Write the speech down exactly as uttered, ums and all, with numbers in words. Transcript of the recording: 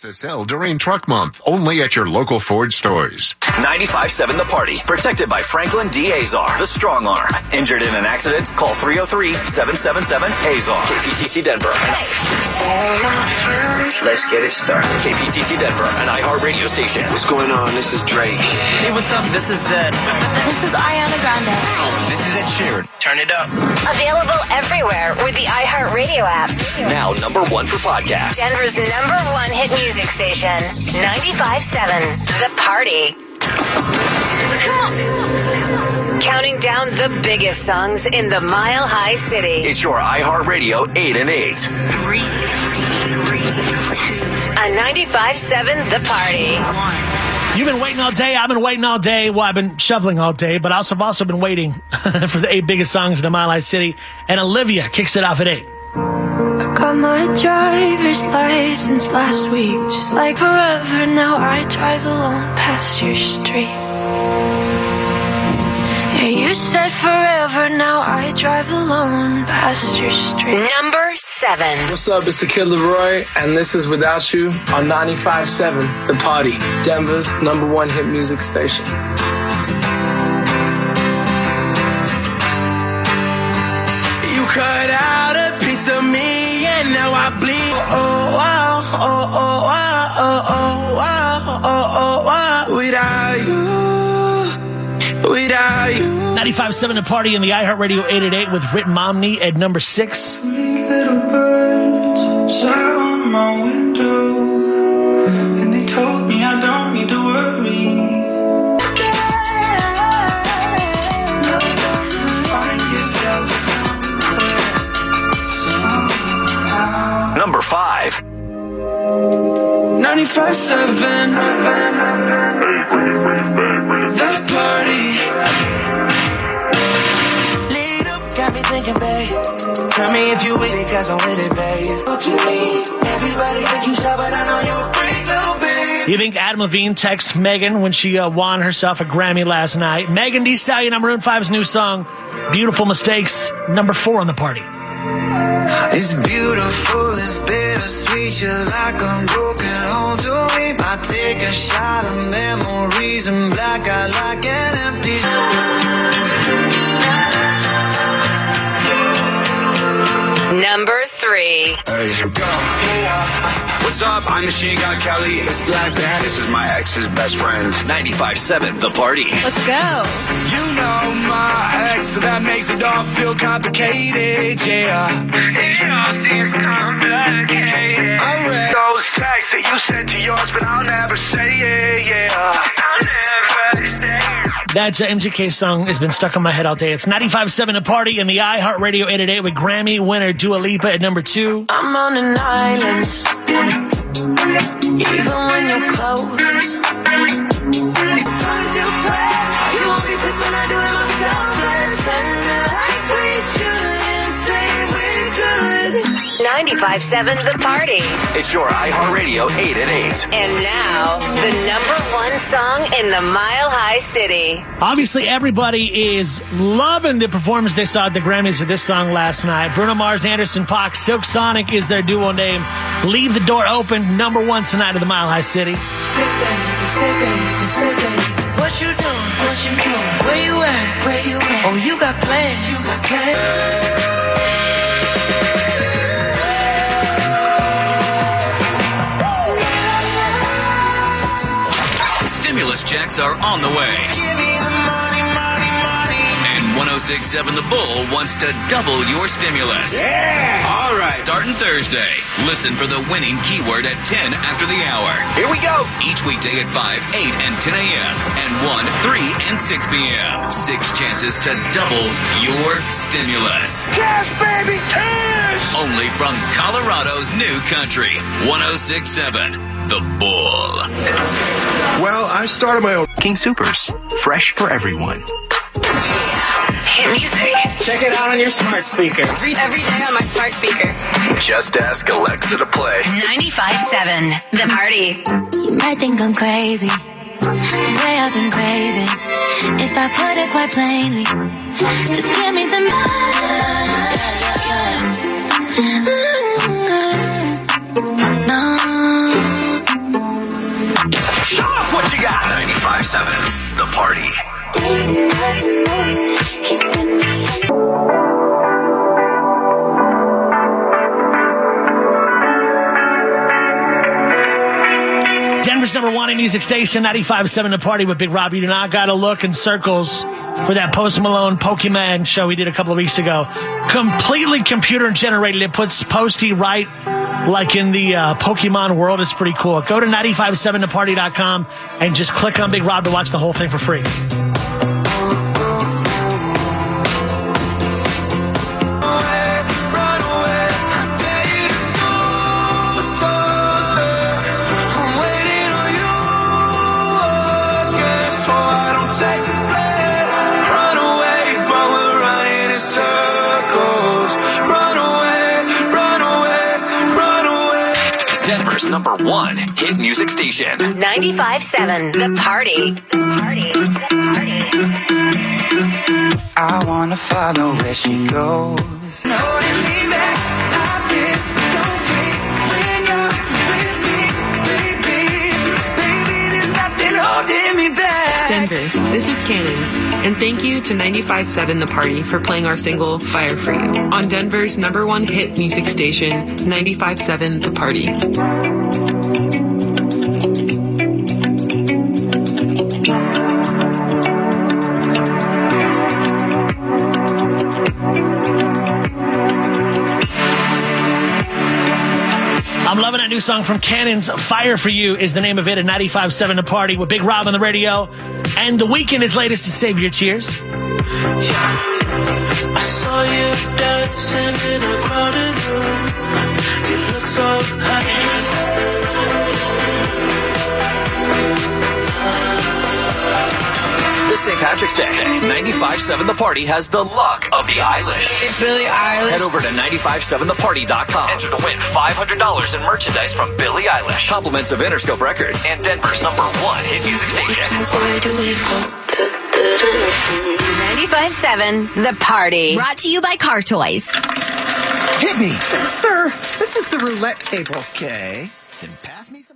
To sell during Truck Month, only at your local Ford stores. ninety-five seven The Party, protected by Franklin D. Azar, the strong arm. Injured in an accident? Call three oh three, seven seven seven, A Z A R. K P T T Denver. Let's get it started. K P T T Denver, an iHeart radio station. What's going on? This is Drake. Hey, what's up? This is Zed. This is Ariana Grande. This is Ed Sheeran. Turn it up. Available everywhere with the iHeart Radio app. Now number one for podcasts. Denver's number one hit music station, ninety-five seven The Party. Come on. Counting down the biggest songs in the Mile High City. It's your iHeart Radio eight and eight. Three, three, two. A ninety-five seven The Party. One. You've been waiting all day. I've been waiting all day. Well, I've been shoveling all day, but also, I've also been waiting for the eight biggest songs in the Mile High City. And Olivia kicks it off at eight. Got my driver's license last week. Just like forever now I drive alone past your street. Yeah, you said forever now I drive alone past your street. Number seven. What's up, it's the Kid Leroy, and this is Without You on ninety-five seven The Party, Denver's number one hit music station. You cut out a piece of me and now I bleed. Oh, oh, oh, oh, oh, oh, oh, oh, oh, oh, without you, without you. ninety-five seven The Party in the iHeartRadio eight eight eight with Rit Momney at number six. Three little birds sat on my window and they told me I don't need to worry. Find yourself somewhere. Number five. ninety-five seven The Party. Lead up, got me thinking, babe. Tell me if you with it, cause I'm with it, babe. What you need? Everybody think you shy, but I know you a freak, little babe. You think Adam Levine texts Megan when she uh, won herself a Grammy last night? Megan Thee Stallion, Maroon five's new song, Beautiful Mistakes, number four on The Party. It's beautiful, it's bittersweet. You're like a broken home to me. I take a shot of memories and black out like an empty. Number three. Hey, go. What's up? I'm Machine Gun Kelly. It's Black Band. This is my ex's best friend. ninety-five seven The Party. Let's go. You know my ex, so that makes it all feel complicated, yeah. It all seems complicated. I read those texts that you sent to yours, but I'll never say it, yeah. I'll never say it. That uh, M G K song has been stuck in my head all day. It's ninety-five seven The Party in the iHeartRadio eight eight eight with Grammy winner Dua Lipa at number two. I'm on an island, even when you're close. As long as you play, you won't be pissed when I do it myself. Pretend like we shouldn't say we're good. ninety-five seven The Party. It's your iHeartRadio eight at eight. And now, the number one song in the Mile High City. Obviously, everybody is loving the performance they saw at the Grammys of this song last night. Bruno Mars, Anderson .Paak, Silk Sonic is their duo name. Leave the Door Open, number one tonight in the Mile High City. Say baby, say baby, say baby. What you doing? What you doing? Where you at? Where you at? Oh, you got plans. You got plans. Stimulus checks are on the way. Give me the money, money, money. And one oh six point seven The Bull wants to double your stimulus. Yeah! All right. Starting Thursday. Listen for the winning keyword at ten after the hour. Here we go. Each weekday at five, eight, and ten a.m. And one, three, and six p.m. Six chances to double your stimulus. Cash, baby, cash! Only from Colorado's new country. one oh six point seven The Bull. Well, I started my own King Supers. Fresh for everyone. Hit music. Check it out on your smart speaker. Every, every day on my smart speaker. Just ask Alexa to play. ninety-five seven The Party. You might think I'm crazy, the way I've been craving. If I put it quite plainly, just give me the money. No. seven, The Party. Denver's number one in music station, ninety-five point seven The Party with Big Rob. You do not got to look in circles for that Post Malone Pokemon show we did a couple of weeks ago. Completely computer generated. It puts Posty right like in the uh, Pokemon world. It's pretty cool. Go to ninety-five point seven the party dot com and just click on Big Rob to watch the whole thing for free. Denver's number one hit music station. ninety-five point seven The Party. The Party. The Party. I wanna follow where she goes. Holding me back, I feel so free when you're with me, baby. Baby, there's nothing holding me back. Denver, this is Cannons, and thank you to ninety-five point seven The Party for playing our single Fire For You on Denver's number one hit music station, ninety-five point seven The Party. I'm loving that new song from Cannons. Fire For You is the name of it at ninety-five point seven The Party with Big Rob on the radio. And The Weeknd is latest to Save Your Tears. I saw you dancing in a crowded room. You look so happy. This Saint Patrick's Day, ninety-five point seven The Party has the luck of the Eilish. It's Billie Eilish. Head over to ninety-five point seven the party dot com. Enter to win five hundred dollars in merchandise from Billie Eilish. Compliments of Interscope Records and Denver's number one hit music station. Where do we go? ninety-five point seven The Party. Brought to you by Car Toys. Hit me. Sir, this is the roulette table. Okay. Then pass me some.